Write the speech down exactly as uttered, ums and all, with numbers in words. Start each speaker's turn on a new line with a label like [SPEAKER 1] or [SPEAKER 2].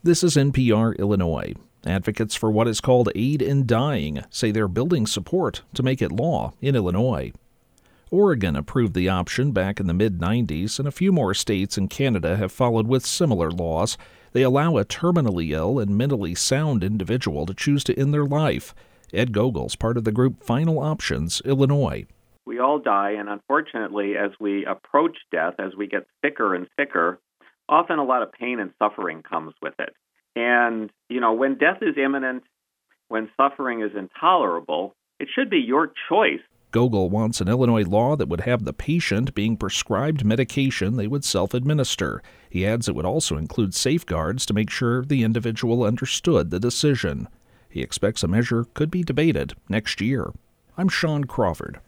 [SPEAKER 1] This is N P R Illinois. Advocates for what is called aid in dying say they're building support to make it law in Illinois. Oregon approved the option back in the mid nineties, and a few more states in Canada have followed with similar laws. They allow a terminally ill and mentally sound individual to choose to end their life. Ed Gogel's part of the group Final Options Illinois.
[SPEAKER 2] We all die, and unfortunately, as we approach death, as we get sicker and sicker, often a lot of pain and suffering comes with it. And, you know, when death is imminent, when suffering is intolerable, it should be your choice.
[SPEAKER 1] Gogel wants an Illinois law that would have the patient being prescribed medication they would self-administer. He adds it would also include safeguards to make sure the individual understood the decision. He expects a measure could be debated next year. I'm Sean Crawford.